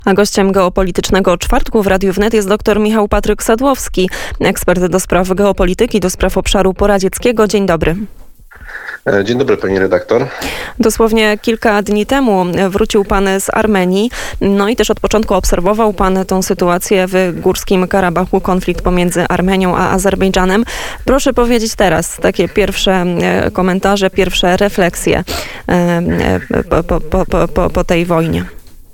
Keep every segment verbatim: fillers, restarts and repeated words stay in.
A gościem geopolitycznego czwartku w Radiu Wnet jest dr Michał Patryk Sadłowski, ekspert do spraw geopolityki, do spraw obszaru poradzieckiego. Dzień dobry. Dzień dobry, pani redaktor. Dosłownie kilka dni temu wrócił pan z Armenii, no i też od początku obserwował pan tą sytuację w Górskim Karabachu, konflikt pomiędzy Armenią a Azerbejdżanem. Proszę powiedzieć teraz takie pierwsze komentarze, pierwsze refleksje po, po, po, po, po tej wojnie.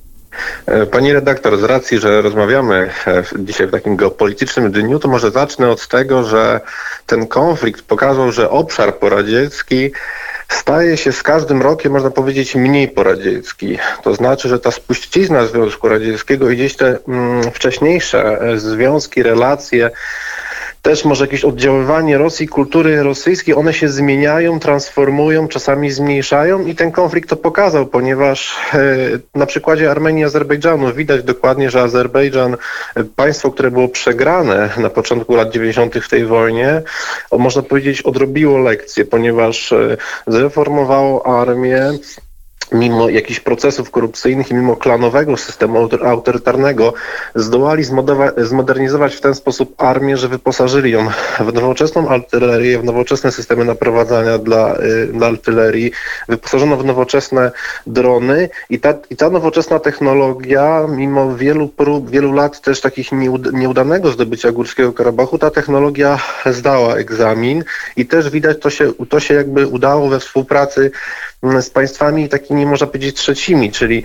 Pani redaktor, z racji, że rozmawiamy dzisiaj w takim geopolitycznym dniu, to może zacznę od tego, że ten konflikt pokazał, że obszar poradziecki staje się z każdym rokiem, można powiedzieć, mniej poradziecki. To znaczy, że ta spuścizna Związku Radzieckiego i gdzieś te mm, wcześniejsze związki, relacje, też może jakieś oddziaływanie Rosji, kultury rosyjskiej, one się zmieniają, transformują, czasami zmniejszają i ten konflikt to pokazał, ponieważ e, na przykładzie Armenii i Azerbejdżanu widać dokładnie, że Azerbejdżan, państwo, które było przegrane na początku lat dziewięćdziesiątych w tej wojnie, o, można powiedzieć, odrobiło lekcję, ponieważ e, zreformowało armię, mimo jakichś procesów korupcyjnych i mimo klanowego systemu autorytarnego zdołali zmodernizować w ten sposób armię, że wyposażyli ją w nowoczesną artylerię, w nowoczesne systemy naprowadzania dla, dla artylerii, wyposażono w nowoczesne drony i ta, i ta nowoczesna technologia, mimo wielu prób, wielu lat też takich nieudanego zdobycia Górskiego Karabachu, ta technologia zdała egzamin i też widać, to się, to się jakby udało we współpracy z państwami takimi, można powiedzieć, trzecimi, czyli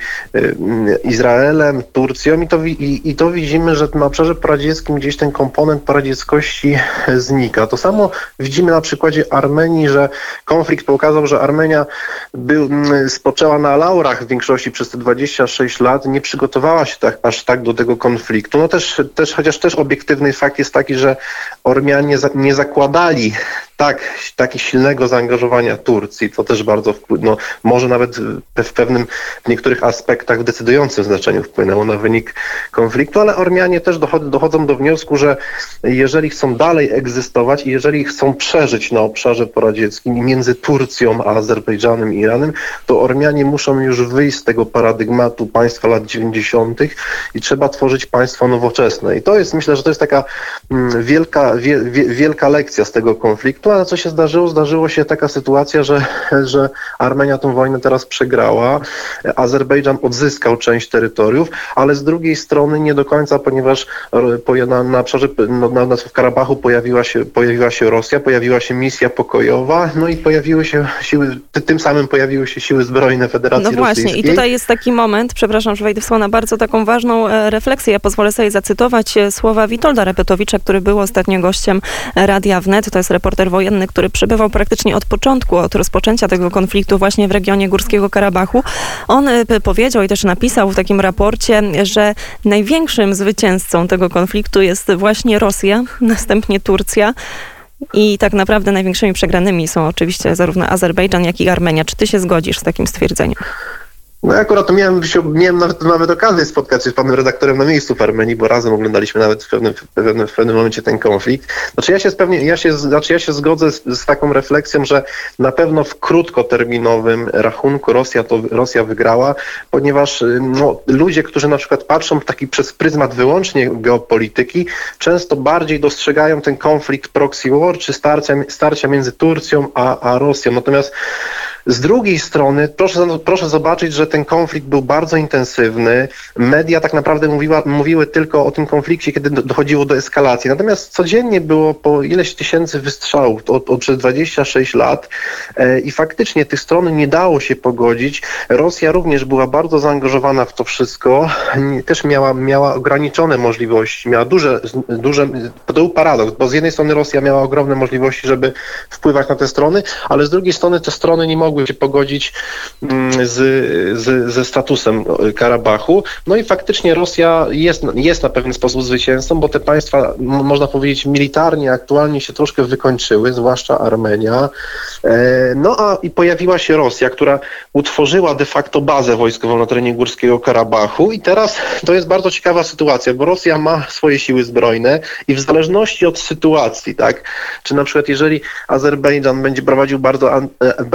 Izraelem, Turcją i to, i, i to widzimy, że na obszarze poradzieckim gdzieś ten komponent poradzieckości znika. To samo widzimy na przykładzie Armenii, że konflikt pokazał, że Armenia był, spoczęła na laurach w większości przez te dwadzieścia sześć lat, nie przygotowała się tak, aż tak do tego konfliktu. No też, też, chociaż też obiektywny fakt jest taki, że Ormianie za, nie zakładali tak, tak silnego zaangażowania Turcji, to też bardzo wpływ, no, może nawet w pewnym, w niektórych aspektach w decydującym znaczeniu wpłynęło na wynik konfliktu, ale Ormianie też dochodzą, dochodzą do wniosku, że jeżeli chcą dalej egzystować i jeżeli chcą przeżyć na obszarze poradzieckim między Turcją a Azerbejdżanem i Iranem, to Ormianie muszą już wyjść z tego paradygmatu państwa lat dziewięćdziesiątych i trzeba tworzyć państwo nowoczesne. I to jest, myślę, że to jest taka mm, wielka, wie, wie, wielka lekcja z tego konfliktu, ale co się zdarzyło? Zdarzyło się taka sytuacja, że, że Armenia tą wojnę teraz przegrała, Azerbejdżan odzyskał część terytoriów, ale z drugiej strony nie do końca, ponieważ na, na obszarze, no, na, na, w Karabachu pojawiła się, pojawiła się Rosja, pojawiła się misja pokojowa, no i pojawiły się siły, tym samym pojawiły się siły zbrojne Federacji Rosyjskiej. No właśnie, i tutaj jest taki moment, przepraszam, że wejdę w słowo, na bardzo taką ważną refleksję. Ja pozwolę sobie zacytować słowa Witolda Repetowicza, który był ostatnio gościem Radia Wnet. To jest reporter wojenny, który przebywał praktycznie od początku, od rozpoczęcia tego konfliktu właśnie w regionie Górskiego Karabachu. On powiedział i też napisał w takim raporcie, że największym zwycięzcą tego konfliktu jest właśnie Rosja, następnie Turcja i tak naprawdę największymi przegranymi są oczywiście zarówno Azerbejdżan, jak i Armenia. Czy ty się zgodzisz z takim stwierdzeniem? No ja akurat miałem, miałem nawet, nawet okazję spotkać się z panem redaktorem na miejscu w Armenii, bo razem oglądaliśmy nawet w pewnym, w pewnym, w pewnym momencie ten konflikt. Znaczy ja się, pewnie, ja się, znaczy ja się zgodzę z, z taką refleksją, że na pewno w krótkoterminowym rachunku Rosja to Rosja wygrała, ponieważ no, ludzie, którzy na przykład patrzą w taki przez pryzmat wyłącznie geopolityki, często bardziej dostrzegają ten konflikt proxy war, czy starcia, starcia między Turcją a, a Rosją. Natomiast z drugiej strony proszę, proszę zobaczyć, że ten konflikt był bardzo intensywny. Media tak naprawdę mówiła, mówiły tylko o tym konflikcie, kiedy dochodziło do eskalacji. Natomiast codziennie było po ileś tysięcy wystrzałów od, od przez dwadzieścia sześć lat e, i faktycznie tych stron nie dało się pogodzić. Rosja również była bardzo zaangażowana w to wszystko. Też miała, miała ograniczone możliwości, miała duże, duże, to był paradoks, bo z jednej strony Rosja miała ogromne możliwości, żeby wpływać na te strony, ale z drugiej strony te strony nie mogły się pogodzić z, z, ze statusem Karabachu. No i faktycznie Rosja jest, jest na pewien sposób zwycięzcą, bo te państwa, można powiedzieć, militarnie aktualnie się troszkę wykończyły, zwłaszcza Armenia. No a i pojawiła się Rosja, która utworzyła de facto bazę wojskową na terenie Górskiego Karabachu i teraz to jest bardzo ciekawa sytuacja, bo Rosja ma swoje siły zbrojne i w zależności od sytuacji, tak, czy na przykład jeżeli Azerbejdżan będzie prowadził bardzo an, bardziej antyrosyjską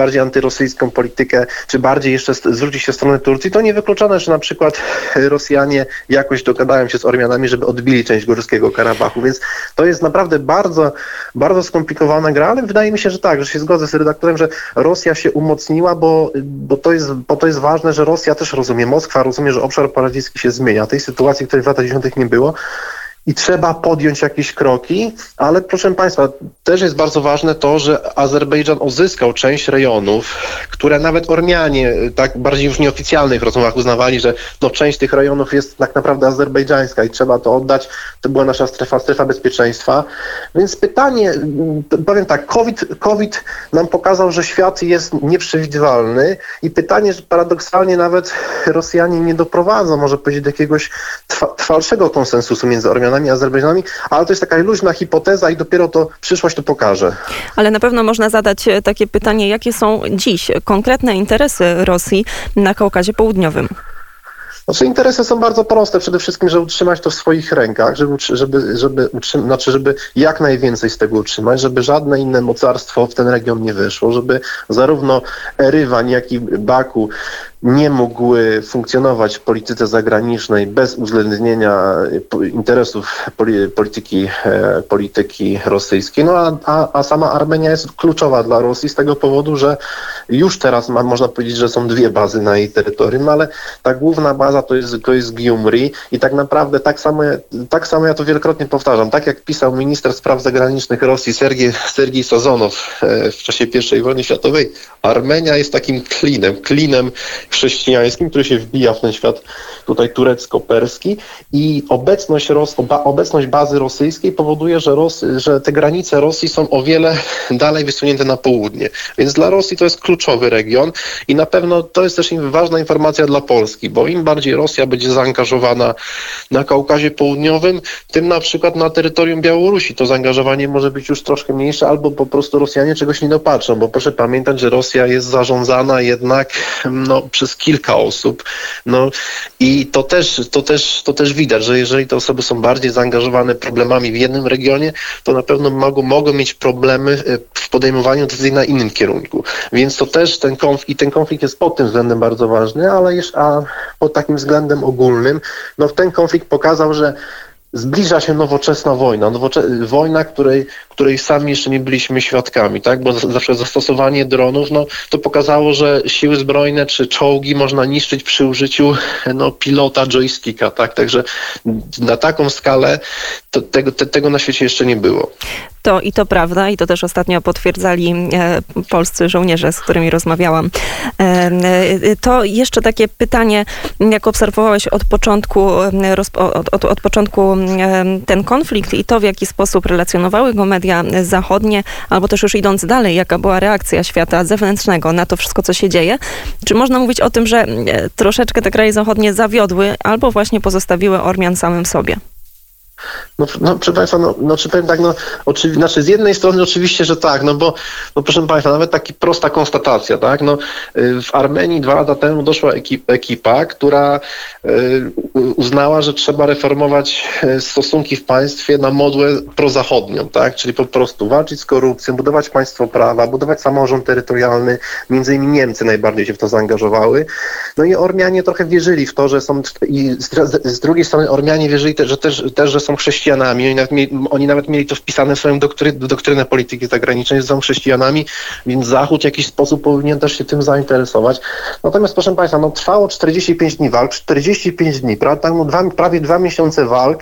antyrosyjską politykę, czy bardziej jeszcze zwrócić się w stronę Turcji, to niewykluczone, że na przykład Rosjanie jakoś dogadają się z Ormianami, żeby odbili część Górskiego Karabachu, więc to jest naprawdę bardzo, bardzo skomplikowana gra, ale wydaje mi się, że tak, że się zgodzę z redaktorem, że Rosja się umocniła, bo, bo, to jest, bo to jest ważne, że Rosja też rozumie, Moskwa rozumie, że obszar poradziecki się zmienia. Tej sytuacji, której w latach dziesiątych nie było, i trzeba podjąć jakieś kroki, ale proszę Państwa, też jest bardzo ważne to, że Azerbejdżan uzyskał część rejonów, które nawet Ormianie, tak bardziej już w nieoficjalnych rozmowach uznawali, że no, część tych rejonów jest tak naprawdę azerbejdżańska i trzeba to oddać. To była nasza strefa, strefa bezpieczeństwa. Więc pytanie, powiem tak, COVID, COVID nam pokazał, że świat jest nieprzewidywalny i pytanie, że paradoksalnie nawet Rosjanie nie doprowadzą, może powiedzieć, do jakiegoś trwa, trwalszego konsensusu między Ormianami i Azerbejdżanami, ale to jest taka luźna hipoteza i dopiero to przyszłość to pokaże. Ale na pewno można zadać takie pytanie, jakie są dziś konkretne interesy Rosji na Kaukazie Południowym? Znaczy interesy są bardzo proste. Przede wszystkim, żeby utrzymać to w swoich rękach, żeby, żeby, żeby, utrzym- znaczy, żeby jak najwięcej z tego utrzymać, żeby żadne inne mocarstwo w ten region nie wyszło, żeby zarówno Erywan, jak i Baku nie mógł funkcjonować w polityce zagranicznej bez uwzględnienia interesów polityki, polityki rosyjskiej. No a, a, a sama Armenia jest kluczowa dla Rosji z tego powodu, że już teraz ma, można powiedzieć, że są dwie bazy na jej terytorium, ale ta główna baza to jest, to jest Gyumri i tak naprawdę tak samo, tak samo ja to wielokrotnie powtarzam, tak jak pisał minister spraw zagranicznych Rosji Sergiej, Sergiej Sazonow w czasie pierwszej wojny światowej, Armenia jest takim klinem, klinem chrześcijańskim, który się wbija w ten świat tutaj turecko-perski i obecność, Ros- oba- obecność bazy rosyjskiej powoduje, że, Ros- że te granice Rosji są o wiele dalej wysunięte na południe. Więc dla Rosji to jest kluczowy region i na pewno to jest też ważna informacja dla Polski, bo im bardziej Rosja będzie zaangażowana na Kaukazie Południowym, tym na przykład na terytorium Białorusi to zaangażowanie może być już troszkę mniejsze, albo po prostu Rosjanie czegoś nie dopatrzą, bo proszę pamiętać, że Rosja jest zarządzana jednak no, przez kilka osób. No i to też, to, też, to też widać, że jeżeli te osoby są bardziej zaangażowane problemami w jednym regionie, to na pewno mogą, mogą mieć problemy w podejmowaniu decyzji na innym kierunku. Więc to też ten konflikt, i ten konflikt jest pod tym względem bardzo ważny, ale jeszcze a pod takim względem ogólnym, no ten konflikt pokazał, że zbliża się nowoczesna wojna, nowocze- wojna, której, której sami jeszcze nie byliśmy świadkami, tak? Bo zawsze zastosowanie dronów, no, to pokazało, że siły zbrojne czy czołgi można niszczyć przy użyciu no, pilota joysticka, tak? Także na taką skalę to tego, te, tego na świecie jeszcze nie było. To i to prawda i to też ostatnio potwierdzali e, polscy żołnierze, z którymi rozmawiałam. E, e, to jeszcze takie pytanie, jak obserwowałeś od początku, e, roz, od, od, od początku e, ten konflikt i to, w jaki sposób relacjonowały go media zachodnie, albo też już idąc dalej, jaka była reakcja świata zewnętrznego na to wszystko, co się dzieje. Czy można mówić o tym, że e, troszeczkę te kraje zachodnie zawiodły albo właśnie pozostawiły Ormian samym sobie? No, no proszę Państwa, no, no czy powiem tak, no oczywiście, znaczy z jednej strony oczywiście, że tak, no bo no proszę Państwa, nawet taka prosta konstatacja, tak, no w Armenii dwa lata temu doszła ekip, ekipa, która y, uznała, że trzeba reformować stosunki w państwie na modłę prozachodnią, tak, czyli po prostu walczyć z korupcją, budować państwo prawa, budować samorząd terytorialny, między innymi Niemcy najbardziej się w to zaangażowały, no i Ormianie trochę wierzyli w to, że są, i z, z drugiej strony Ormianie wierzyli te, że też, też, że są chrześcijanami. Oni nawet, mieli, oni nawet mieli to wpisane w swoją doktry, doktrynę polityki zagranicznej, że są chrześcijanami, więc Zachód w jakiś sposób powinien też się tym zainteresować. Natomiast proszę Państwa, no trwało czterdzieści pięć dni walk, czterdzieści pięć dni, prawda? No, dwa, prawie dwa miesiące walk.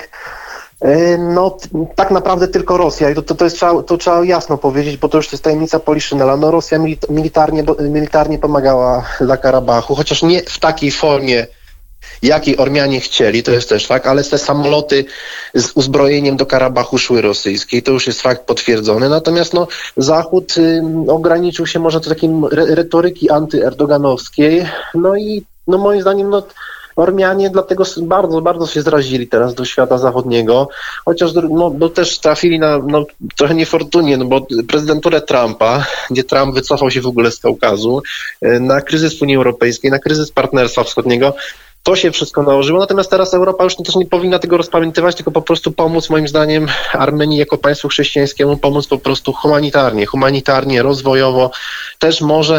No tak naprawdę tylko Rosja i to, to, to, jest, to trzeba jasno powiedzieć, bo to już jest tajemnica Poliszynela. No Rosja militarnie, militarnie pomagała dla Karabachu, chociaż nie w takiej formie, jakiej Ormianie chcieli, to jest też fakt, ale te samoloty z uzbrojeniem do Karabachu szły rosyjskie, to już jest fakt potwierdzony. Natomiast no, Zachód y, ograniczył się może do takiej re- retoryki antyerdoganowskiej, no i no, moim zdaniem no, Ormianie dlatego bardzo, bardzo się zrazili teraz do świata zachodniego, chociaż no, no, też trafili na no, trochę niefortunnie, no bo prezydenturę Trumpa, gdzie Trump wycofał się w ogóle z Kaukazu, na kryzys w Unii Europejskiej, na kryzys Partnerstwa Wschodniego, to się wszystko nałożyło, natomiast teraz Europa już też nie powinna tego rozpamiętywać, tylko po prostu pomóc, moim zdaniem, Armenii jako państwu chrześcijańskiemu, pomóc po prostu humanitarnie, humanitarnie, rozwojowo. Też może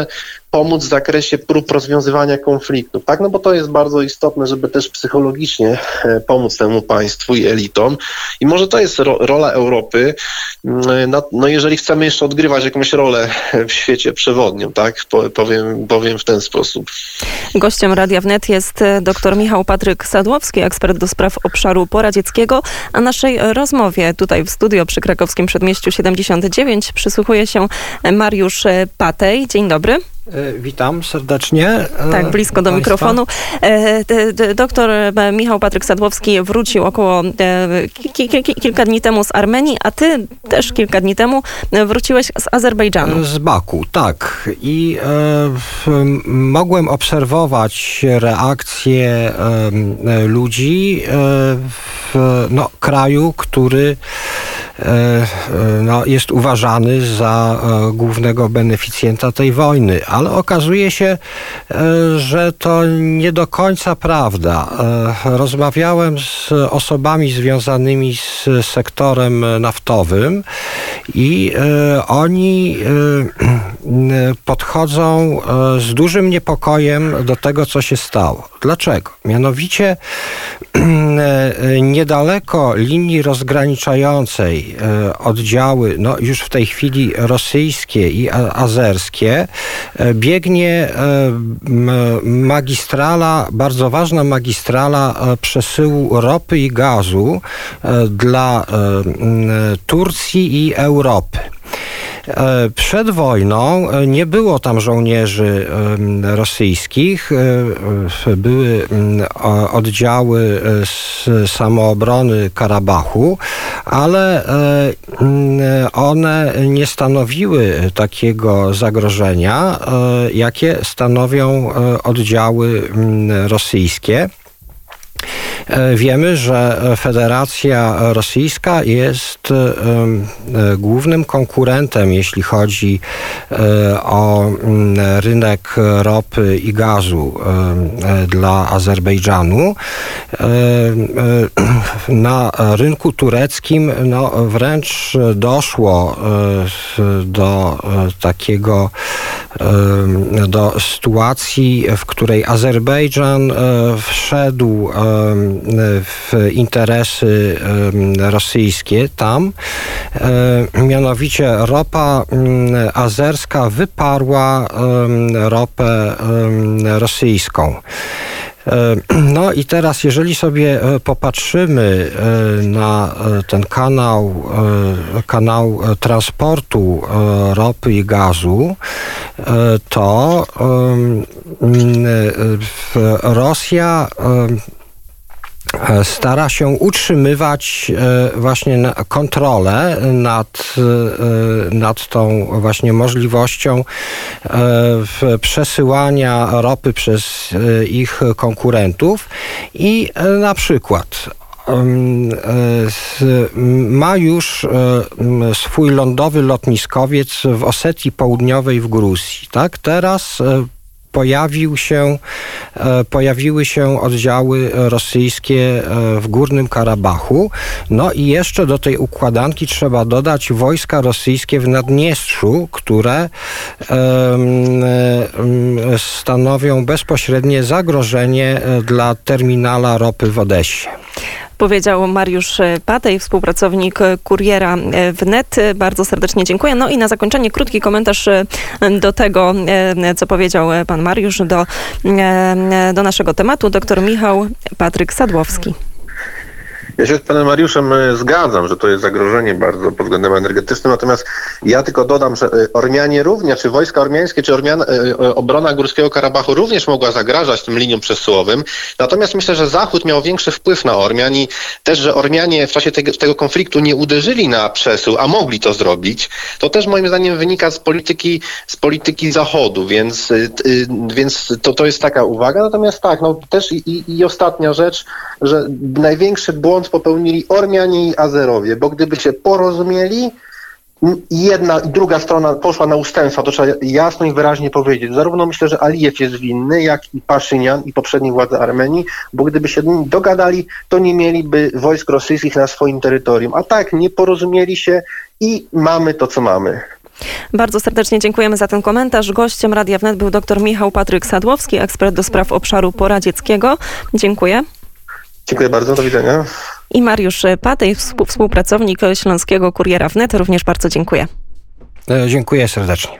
pomóc w zakresie prób rozwiązywania konfliktów, tak? No bo to jest bardzo istotne, żeby też psychologicznie pomóc temu państwu i elitom. I może to jest ro, rola Europy, no, no jeżeli chcemy jeszcze odgrywać jakąś rolę w świecie przewodnią, tak? Powiem, powiem w ten sposób. Gościem Radia Wnet jest dr Michał Patryk Sadłowski, ekspert do spraw obszaru poradzieckiego, a naszej rozmowie tutaj w studio przy Krakowskim Przedmieściu siedemdziesiąt dziewięć przysłuchuje się Mariusz Patej. Dzień dobry. Witam serdecznie. Tak, blisko do Państwa. Mikrofonu. Doktor Michał Patryk Sadłowski wrócił około ki- ki- kilka dni temu z Armenii, a ty też kilka dni temu wróciłeś z Azerbejdżanu. Z Baku, tak. I e, mogłem obserwować reakcję e, ludzi e, w no, kraju, który no, jest uważany za głównego beneficjenta tej wojny, ale okazuje się, że to nie do końca prawda. Rozmawiałem z osobami związanymi z sektorem naftowym i oni podchodzą z dużym niepokojem do tego, co się stało. Dlaczego? Mianowicie niedaleko linii rozgraniczającej oddziały, no już w tej chwili rosyjskie i azerskie, biegnie magistrala, bardzo ważna magistrala przesyłu ropy i gazu dla Turcji i Europy. Przed wojną nie było tam żołnierzy rosyjskich, były oddziały z samoobrony Karabachu, ale one nie stanowiły takiego zagrożenia, jakie stanowią oddziały rosyjskie. Wiemy, że Federacja Rosyjska jest głównym konkurentem, jeśli chodzi o rynek ropy i gazu dla Azerbejdżanu. Na rynku tureckim no, wręcz doszło do takiego do sytuacji, w której Azerbejdżan wszedł w interesy rosyjskie tam. Mianowicie ropa azerska wyparła ropę rosyjską. No i teraz, jeżeli sobie popatrzymy na ten kanał, kanał transportu ropy i gazu, to Rosja stara się utrzymywać właśnie kontrolę nad, nad tą właśnie możliwością przesyłania ropy przez ich konkurentów i na przykład ma już swój lądowy lotniskowiec w Osetii Południowej w Gruzji. Tak? Teraz Pojawił się, pojawiły się oddziały rosyjskie w Górnym Karabachu. No i jeszcze do tej układanki trzeba dodać wojska rosyjskie w Naddniestrzu, które stanowią bezpośrednie zagrożenie dla terminala ropy w Odessie. Powiedział Mariusz Patej, współpracownik Kuriera Wnet. Bardzo serdecznie dziękuję. No i na zakończenie krótki komentarz do tego, co powiedział pan Mariusz, do, do naszego tematu. Doktor Michał Patryk Sadłowski. Ja się z panem Mariuszem zgadzam, że to jest zagrożenie bardzo pod względem energetycznym, natomiast ja tylko dodam, że Ormianie również, czy wojska ormiańskie, czy Ormian, obrona Górskiego Karabachu również mogła zagrażać tym liniom przesyłowym. Natomiast myślę, że Zachód miał większy wpływ na Ormian i też, że Ormianie w czasie tego, tego konfliktu nie uderzyli na przesył, a mogli to zrobić, to też moim zdaniem wynika z polityki, z polityki Zachodu, więc, więc to, to jest taka uwaga. Natomiast tak, no też i, i ostatnia rzecz, że największy błąd popełnili Ormianie i Azerowie, bo gdyby się porozumieli, jedna i druga strona poszła na ustępstwa, to trzeba jasno i wyraźnie powiedzieć. Zarówno myślę, że Alijew jest winny, jak i Paszynian i poprzednie władze Armenii, bo gdyby się dogadali, to nie mieliby wojsk rosyjskich na swoim terytorium. A tak, nie porozumieli się i mamy to, co mamy. Bardzo serdecznie dziękujemy za ten komentarz. Gościem Radia Wnet był dr Michał Patryk Sadłowski, ekspert do spraw obszaru poradzieckiego. Dziękuję. Dziękuję bardzo, do widzenia. I Mariusz Patej, współpracownik Śląskiego Kuriera Wnet, również bardzo dziękuję. Dziękuję serdecznie.